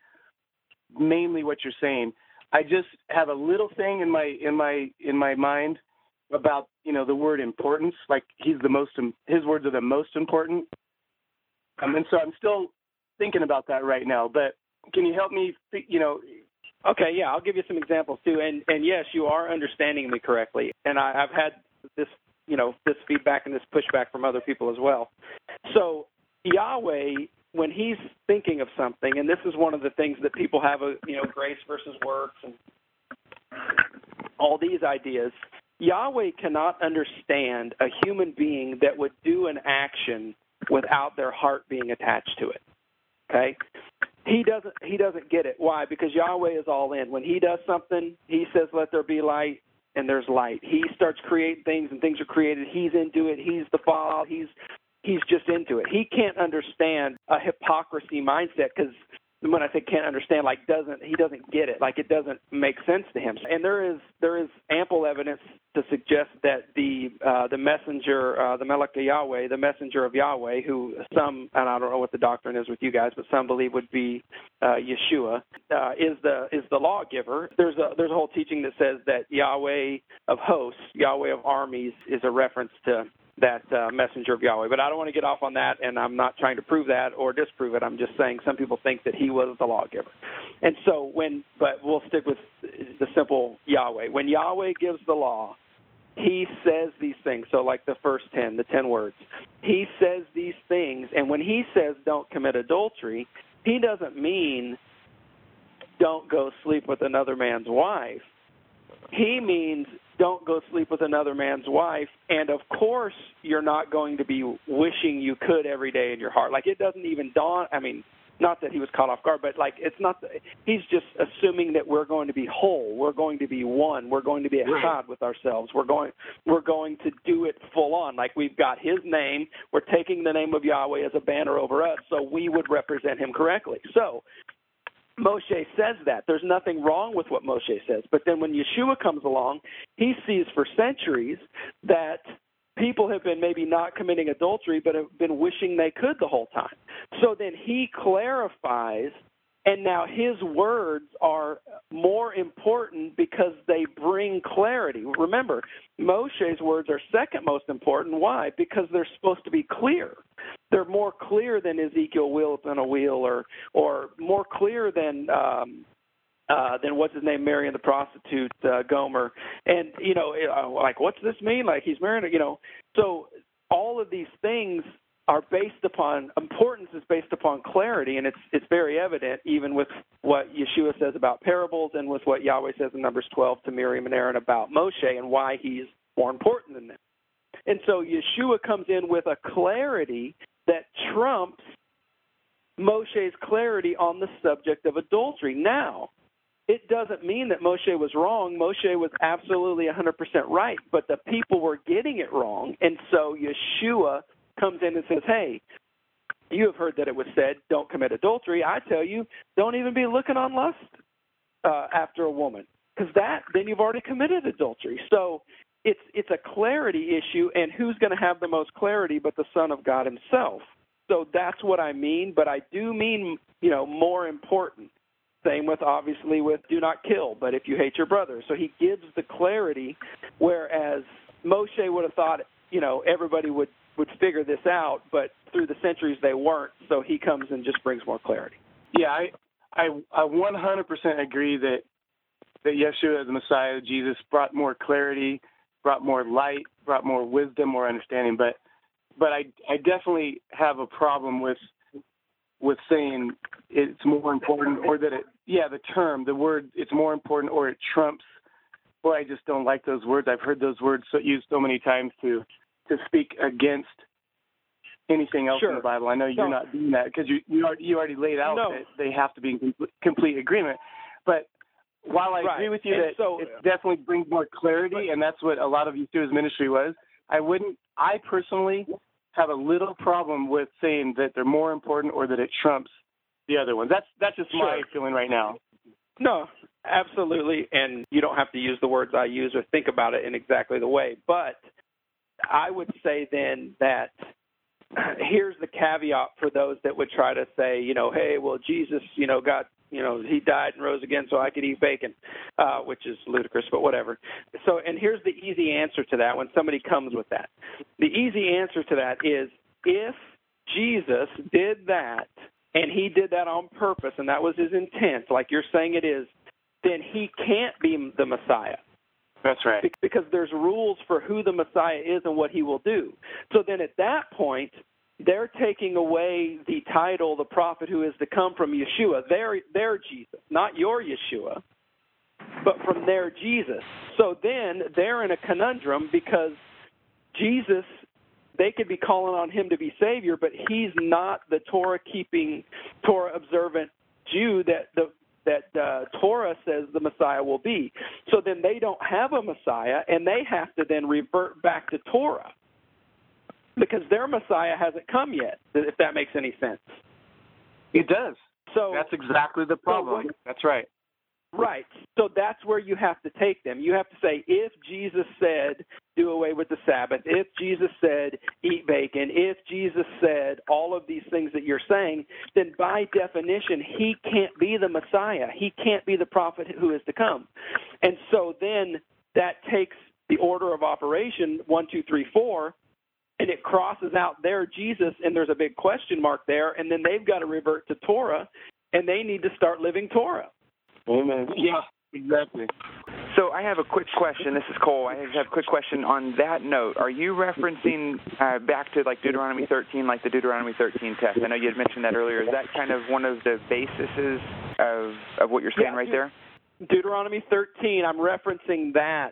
mainly what you're saying. I just have a little thing in my in my in my mind about, you know, the word importance, like he's the most, his words are the most important. Um, and so I'm still thinking about that right now. But can you help me, you know? Okay, yeah, I'll give you some examples, too. And, and yes, you are understanding me correctly. And I, I've had this, you know, this feedback and this pushback from other people as well. So Yahweh, when he's thinking of something, and this is one of the things that people have, a, you know, grace versus works and all these ideas, Yahweh cannot understand a human being that would do an action without their heart being attached to it. Okay? He doesn't he doesn't get it. Why? Because Yahweh is all in. When he does something, he says, let there be light, and there's light. He starts creating things, and things are created. He's into it. He's the Father. He's he's just into it. He can't understand a hypocrisy mindset, because when I say can't understand, like doesn't he doesn't get it, like it doesn't make sense to him. And there is there is ample evidence to suggest that the uh, the messenger, uh, the Melech Yahweh, the messenger of Yahweh, who some, and I don't know what the doctrine is with you guys, but some believe would be uh, Yeshua, uh, is the is the lawgiver. There's a there's a whole teaching that says that Yahweh of hosts, Yahweh of armies, is a reference to that uh, messenger of Yahweh. But I don't want to get off on that, and I'm not trying to prove that or disprove it. I'm just saying some people think that he was the lawgiver. And so when, but we'll stick with the simple Yahweh. When Yahweh gives the law, he says these things. So like the first ten, the ten words. He says these things, and when he says don't commit adultery, he doesn't mean don't go sleep with another man's wife. He means don't go sleep with another man's wife, and of course you're not going to be wishing you could every day in your heart. Like it doesn't even dawn, I mean, not that he was caught off guard, but like it's not, the, he's just assuming that we're going to be whole, we're going to be one, we're going to be echad with ourselves, we're going, we're going to do it full on. Like we've got his name, we're taking the name of Yahweh as a banner over us, so we would represent him correctly. So Moshe says that. There's nothing wrong with what Moshe says. But then when Yeshua comes along, he sees for centuries that people have been maybe not committing adultery but have been wishing they could the whole time. So then he clarifies, and now his words are more important because they bring clarity. Remember, Moshe's words are second most important. Why? Because they're supposed to be clear. They're more clear than Ezekiel wheel on a wheel, or or more clear than um, uh, than what's his name, marrying the prostitute uh, Gomer. And you know, like what's this mean? Like he's marrying, you know. So all of these things are based upon importance is based upon clarity, and it's it's very evident even with what Yeshua says about parables and with what Yahweh says in Numbers twelve to Miriam and Aaron about Moshe and why he's more important than them. And so Yeshua comes in with a clarity that trumps Moshe's clarity on the subject of adultery. Now, it doesn't mean that Moshe was wrong. Moshe was absolutely one hundred percent right, but the people were getting it wrong. And so Yeshua comes in and says, hey, you have heard that it was said, don't commit adultery. I tell you, don't even be looking on lust uh, after a woman, because that, then you've already committed adultery. So it's it's a clarity issue, and who's going to have the most clarity but the Son of God himself? So that's what I mean, but I do mean, you know, more important. Same with, obviously, with do not kill, but if you hate your brother. So he gives the clarity, whereas Moshe would have thought, you know, everybody would, would figure this out, but through the centuries they weren't, so he comes and just brings more clarity. Yeah, I I, I one hundred percent agree that, that Yeshua, the Messiah, Jesus, brought more clarity, brought more light, brought more wisdom, more understanding, but but I, I definitely have a problem with with saying it's more important, or that it, yeah, the term, the word, it's more important, or it trumps. Boy, I just don't like those words. I've heard those words so, used so many times to to speak against anything else sure. in the Bible. I know you're no. not doing that because you you already, you already laid out no. that they have to be in complete, complete agreement. But while I right. agree with you and that so, it definitely brings more clarity, but, and that's what a lot of Yeshua's ministry was, I wouldn't, I personally have a little problem with saying that they're more important or that it trumps the other ones. That's that's just sure. my feeling right now. No, absolutely, and you don't have to use the words I use or think about it in exactly the way. But I would say then that here's the caveat for those that would try to say, you know, hey, well, Jesus, you know, got, you know, he died and rose again so I could eat bacon, uh, which is ludicrous, but whatever. So, and here's the easy answer to that when somebody comes with that. The easy answer to that is if Jesus did that, and he did that on purpose, and that was his intent, like you're saying it is, then he can't be the Messiah. That's right. Because there's rules for who the Messiah is and what he will do. So then at that point, they're taking away the title, the prophet who is to come from Yeshua. They're, they're Jesus, not your Yeshua. but from their Jesus. So then they're in a conundrum because Jesus, they could be calling on him to be Savior, but he's not the Torah-keeping, Torah-observant Jew that the that uh, Torah says the Messiah will be. So then they don't have a Messiah, and they have to then revert back to Torah because their Messiah hasn't come yet, if that makes any sense. It does. So that's exactly the problem. So what, that's right. Right. So that's where you have to take them. You have to say, if Jesus said, do away with the Sabbath, if Jesus said, eat bacon, if Jesus said all of these things that you're saying, then by definition, he can't be the Messiah. He can't be the prophet who is to come. And so then that takes the order of operation, one, two, three, four, and it crosses out their Jesus, and there's a big question mark there, and then they've got to revert to Torah, and they need to start living Torah. Amen. Yeah, exactly. So I have a quick question. This is Cole. I have a quick question on that note. Are you referencing uh, back to like Deuteronomy thirteen, like the Deuteronomy thirteen test? I know you had mentioned that earlier. Is that kind of one of the bases of, of what you're saying yeah, right there? Deuteronomy thirteen, I'm referencing that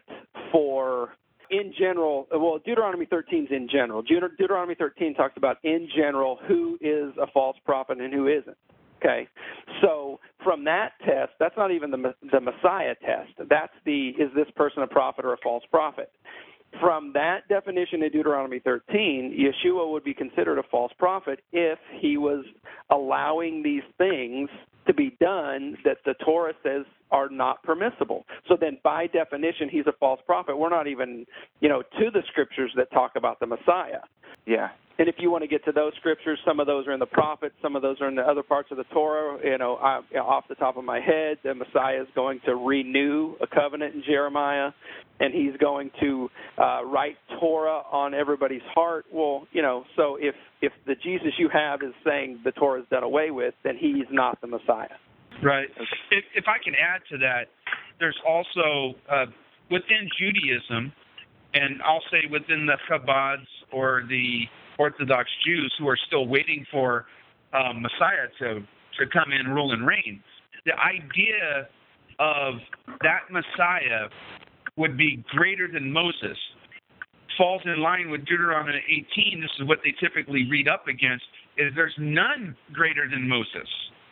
for, in general, well, Deuteronomy thirteen is in general. Deuteronomy thirteen talks about, in general, who is a false prophet and who isn't. Okay, so from that test, that's not even the the Messiah test. That's the, is this person a prophet or a false prophet? From that definition in Deuteronomy thirteen, Yeshua would be considered a false prophet if he was allowing these things to be done that the Torah says are not permissible. So then by definition, he's a false prophet. We're not even, you know, to the scriptures that talk about the Messiah. Yeah. And if you want to get to those scriptures, some of those are in the prophets, some of those are in the other parts of the Torah. You know, I, off the top of my head, the Messiah is going to renew a covenant in Jeremiah, and he's going to uh, write Torah on everybody's heart. Well, you know, so if, if the Jesus you have is saying the Torah is done away with, then he's not the Messiah. Right. If, if I can add to that, there's also uh, within Judaism, and I'll say within the Chabads or the Orthodox Jews who are still waiting for um, Messiah to, to come in, rule, and reign, the idea of that Messiah would be greater than Moses falls in line with Deuteronomy eighteen. This is what they typically read up against, is there's none greater than Moses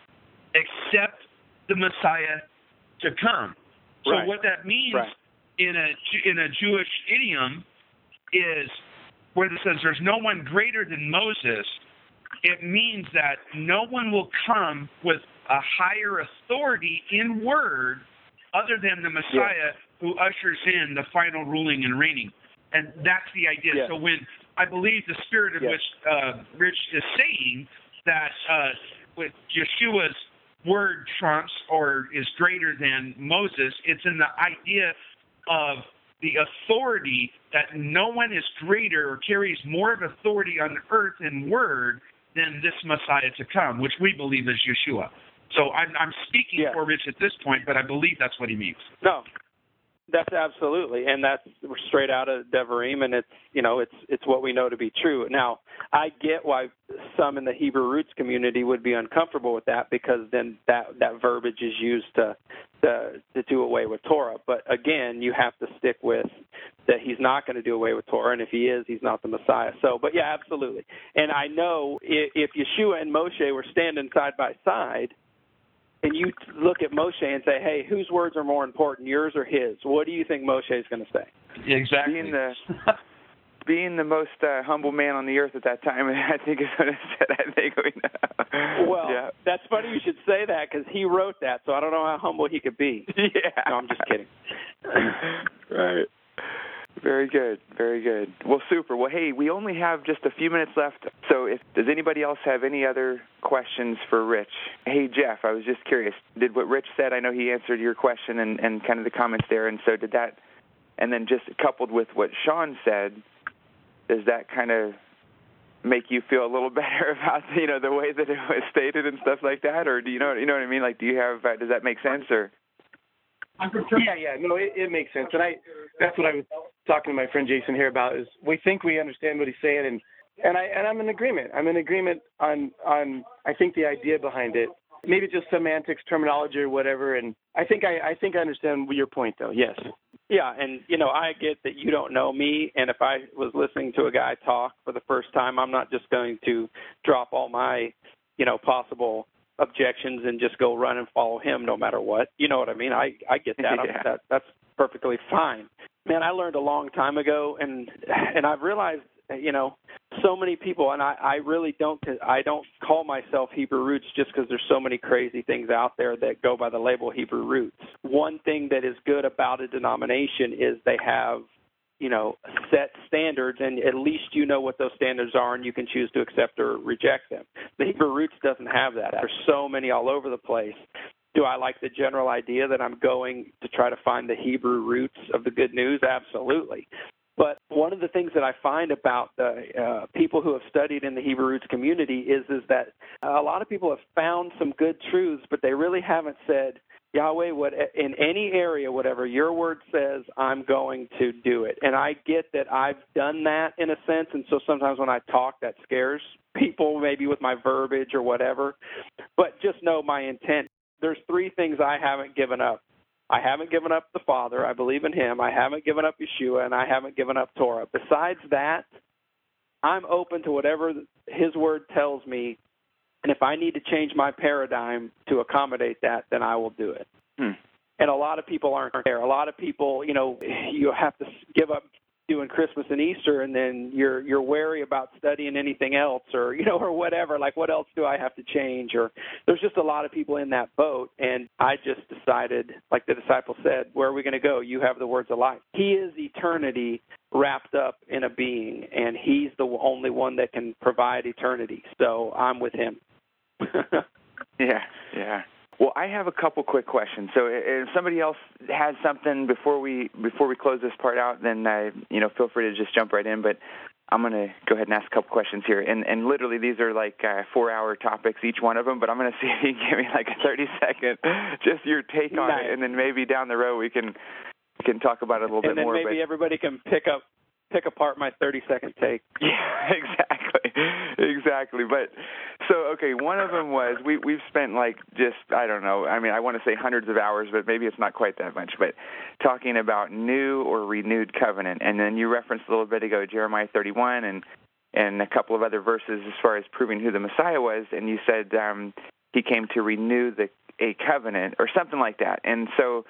except the Messiah to come. So right. what that means right. in a in a Jewish idiom is where it says there's no one greater than Moses, it means that no one will come with a higher authority in word other than the Messiah yeah. who ushers in the final ruling and reigning. And that's the idea. Yeah. So when I believe the spirit of yeah. which uh, Rich is saying that uh, with Yeshua's word trumps or is greater than Moses, it's in the idea of the authority that no one is greater or carries more of authority on earth in word than this Messiah to come, which we believe is Yeshua. So I'm, I'm speaking yeah. for Rich at this point, but I believe that's what he means. No, that's absolutely, and that's straight out of Devarim, and it's you know it's it's what we know to be true. Now, I get why some in the Hebrew roots community would be uncomfortable with that, because then that that verbiage is used to to, to do away with Torah. But again, you have to stick with that he's not going to do away with Torah, and if he is, he's not the Messiah. So, but yeah, absolutely. And I know if, if Yeshua and Moshe were standing side by side, and you look at Moshe and say, hey, whose words are more important, yours or his? What do you think Moshe is going to say? Exactly. Being the, being the most uh, humble man on the earth at that time, I think is what it said. I think we know. Well, yeah. That's funny you should say that, because he wrote that, so I don't know how humble he could be. Yeah. No, I'm just kidding. Right. Very good, very good. Well, super. Well, hey, we only have just a few minutes left, so if does anybody else have any other questions for Rich? Hey, Jeff, I was just curious. Did what Rich said, I know he answered your question and, and kind of the comments there, and so did that, and then just coupled with what Sean said, does that kind of make you feel a little better about, you know, the way that it was stated and stuff like that, or do you know, you know what I mean? Like, do you have, uh, does that make sense, or? Yeah, yeah, no, it, it makes sense, and I that's what I was talking to my friend Jason here about, is we think we understand what he's saying, and, and I and I'm in agreement. I'm in agreement on on I think the idea behind it, maybe just semantics, terminology, or whatever. And I think I, I think I understand your point, though. Yes. Yeah, and, you know, I get that you don't know me, and if I was listening to a guy talk for the first time, I'm not just going to drop all my, you know, possible objections and just go run and follow him no matter what. You know what I mean? I, I get that. Yeah. that. That's perfectly fine. Man, I learned a long time ago, and and I've realized, you know, so many people, and I, I really don't I don't call myself Hebrew Roots just because there's so many crazy things out there that go by the label Hebrew Roots. One thing that is good about a denomination is they have, you know, set standards, and at least you know what those standards are, and you can choose to accept or reject them. The Hebrew Roots doesn't have that. There's so many all over the place. Do I like the general idea that I'm going to try to find the Hebrew roots of the good news? Absolutely. But one of the things that I find about the uh, people who have studied in the Hebrew roots community is is that a lot of people have found some good truths, but they really haven't said, Yahweh, what in any area, whatever your word says, I'm going to do it. And I get that I've done that in a sense, and so sometimes when I talk, that scares people, maybe with my verbiage or whatever. But just know my intent. There's three things I haven't given up. I haven't given up the Father. I believe in him. I haven't given up Yeshua, and I haven't given up Torah. Besides that, I'm open to whatever his word tells me, and if I need to change my paradigm to accommodate that, then I will do it. Hmm. And a lot of people aren't there. A lot of people, you know, you have to give up doing Christmas and Easter, and then you're you're wary about studying anything else, or you know, or whatever. Like, what else do I have to change? Or there's just a lot of people in that boat, and I just decided, like the disciple said, where are we going to go? You have the words of life. He is eternity wrapped up in a being, and he's the only one that can provide eternity. So I'm with him. Yeah, yeah. Well, I have a couple quick questions. So if somebody else has something before we before we close this part out, then uh, you know, feel free to just jump right in. But I'm going to go ahead and ask a couple questions here. And and literally these are like uh, four-hour topics, each one of them. But I'm going to see if you can give me like a thirty-second, just your take on nice. it, and then maybe down the road we can we can talk about it a little and bit more. And then maybe but... everybody can pick up pick apart my thirty-second take. Yeah, exactly, exactly. But so, okay, one of them was we we've spent like just I don't know. I mean, I want to say hundreds of hours, but maybe it's not quite that much. But talking about new or renewed covenant, and then you referenced a little bit ago Jeremiah thirty-one and and a couple of other verses as far as proving who the Messiah was, and you said um, he came to renew the a covenant or something like that. And so,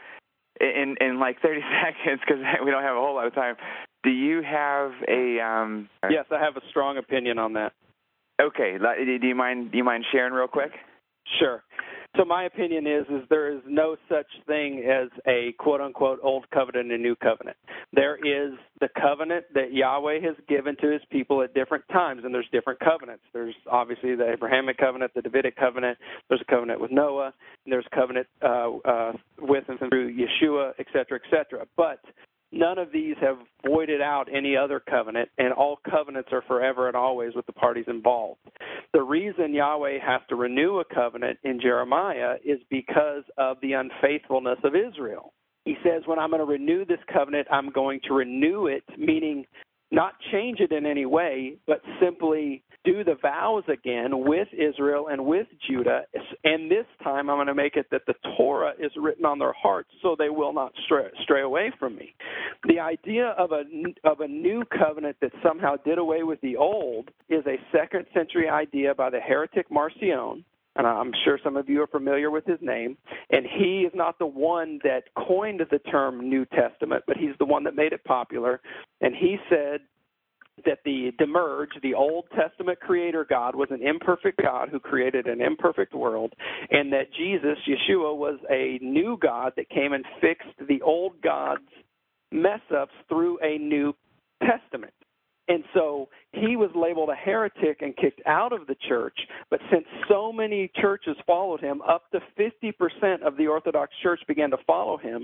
in in like thirty seconds, because we don't have a whole lot of time. Do you have a? Um, yes, I have a strong opinion on that. Okay, do you mind? Do you mind sharing real quick? Sure. So my opinion is, is there is no such thing as a quote-unquote old covenant and new covenant. There is the covenant that Yahweh has given to his people at different times, and there's different covenants. There's obviously the Abrahamic covenant, the Davidic covenant. There's a covenant with Noah, and there's a covenant uh, uh, with and through Yeshua, et cetera, et cetera. But none of these have voided out any other covenant, and all covenants are forever and always with the parties involved. The reason Yahweh has to renew a covenant in Jeremiah is because of the unfaithfulness of Israel. He says, when I'm going to renew this covenant, I'm going to renew it, meaning not change it in any way, but simply do the vows again with Israel and with Judah. And this time I'm going to make it that the Torah is written on their hearts so they will not stray, stray away from me. The idea of a, of a new covenant that somehow did away with the old is a second century idea by the heretic Marcion. And I'm sure some of you are familiar with his name. And he is not the one that coined the term New Testament, but he's the one that made it popular. And he said that the Demerge, the Old Testament creator God, was an imperfect God who created an imperfect world, and that Jesus, Yeshua, was a new God that came and fixed the old God's mess-ups through a new testament. And so he was labeled a heretic and kicked out of the church, but since so many churches followed him, up to fifty percent of the Orthodox Church began to follow him,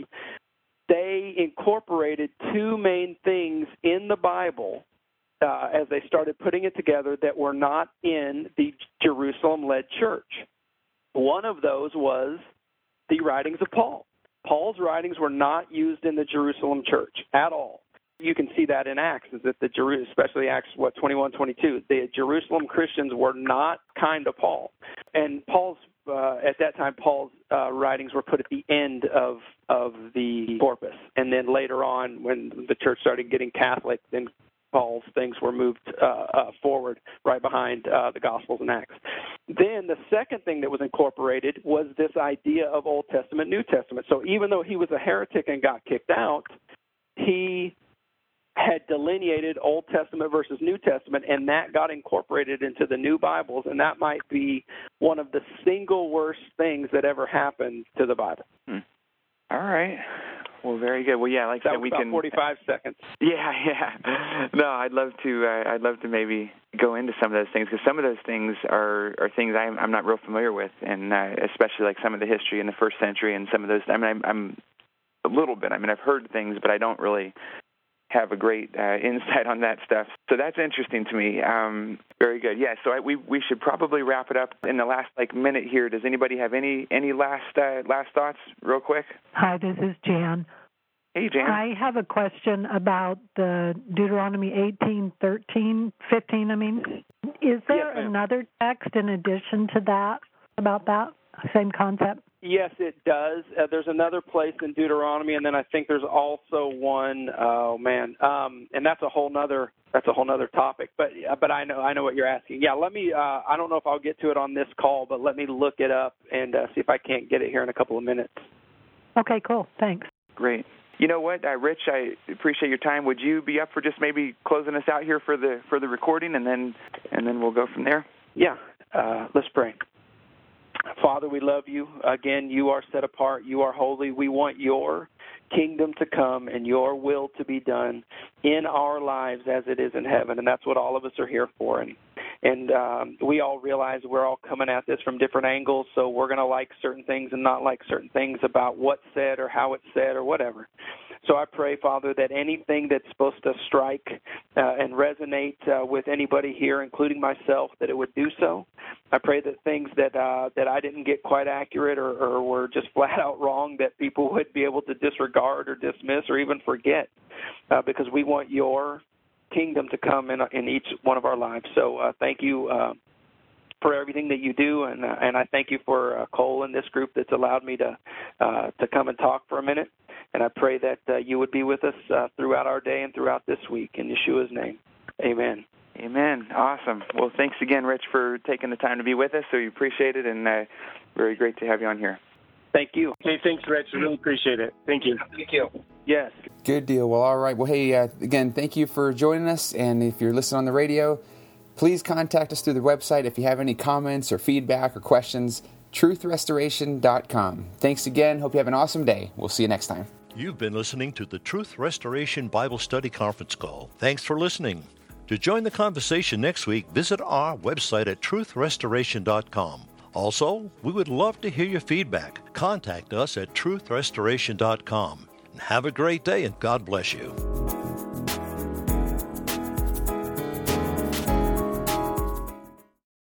they incorporated two main things in the Bible uh, as they started putting it together that were not in the Jerusalem-led church. One of those was the writings of Paul. Paul's writings were not used in the Jerusalem church at all. You can see that in Acts, is that the especially Acts what twenty-one, twenty-two, the Jerusalem Christians were not kind to Paul, and Paul's uh, at that time, Paul's uh, writings were put at the end of of the corpus, and then later on, when the church started getting Catholic, then Paul's things were moved uh, uh, forward right behind uh, the Gospels and Acts. Then the second thing that was incorporated was this idea of Old Testament, New Testament. So even though he was a heretic and got kicked out, he had delineated Old Testament versus New Testament, and that got incorporated into the new Bibles, and that might be one of the single worst things that ever happened to the Bible. Hmm. All right. Well, very good. Well, yeah, like I that said, was we about can. forty-five seconds. Yeah, yeah. No, I'd love to. Uh, I'd love to maybe go into some of those things because some of those things are, are things I'm, I'm not real familiar with, and uh, especially like some of the history in the first century and some of those. I mean, I'm, I'm a little bit. I mean, I've heard things, but I don't really have a great uh, insight on that stuff. So that's interesting to me. Um, very good. Yeah. So I, we we should probably wrap it up in the last like minute here. Does anybody have any any last uh, last thoughts, real quick? Hi, this is Jan. Hey, Jan. I have a question about the Deuteronomy eighteen, thirteen, fifteen. I mean, is there Yes, ma'am. another text in addition to that about that same concept? Yes, it does. Uh, there's another place in Deuteronomy, and then I think there's also one. Oh man, um, and that's a whole nother. That's a whole nother topic. But but I know I know what you're asking. Yeah, let me. Uh, I don't know if I'll get to it on this call, but let me look it up and uh, see if I can't get it here in a couple of minutes. Okay, cool. Thanks. Great. You know what, uh, Rich? I appreciate your time. Would you be up for just maybe closing us out here for the for the recording, and then and then we'll go from there? Yeah. Uh, let's pray. Father, we love you. Again, you are set apart. You are holy. We want your kingdom to come and your will to be done in our lives as it is in heaven. And that's what all of us are here for. And, and um, we all realize we're all coming at this from different angles, so we're going to like certain things and not like certain things about what's said or how it's said or whatever. So I pray, Father, that anything that's supposed to strike uh, and resonate uh, with anybody here, including myself, that it would do so. I pray that things that uh, that I didn't get quite accurate or, or were just flat out wrong, that people would be able to disregard or dismiss or even forget, uh, because we want your kingdom to come in, in each one of our lives. So uh, thank you uh, for everything that you do, and uh, and I thank you for uh, Cole and this group that's allowed me to uh, to come and talk for a minute. And I pray that uh, you would be with us uh, throughout our day and throughout this week. In Yeshua's name, amen. Amen. Awesome. Well, thanks again, Rich, for taking the time to be with us. So we appreciate it, and uh, very great to have you on here. Thank you. Hey, thanks, Rich. I really appreciate it. Thank you. Thank you. Yes. Good deal. Well, all right. Well, hey, uh, again, thank you for joining us. And if you're listening on the radio, please contact us through the website if you have any comments or feedback or questions, truth restoration dot com. Thanks again. Hope you have an awesome day. We'll see you next time. You've been listening to the Truth Restoration Bible Study Conference Call. Thanks for listening. To join the conversation next week, visit our website at truth restoration dot com. Also, we would love to hear your feedback. Contact us at truth restoration dot com. And have a great day, and God bless you.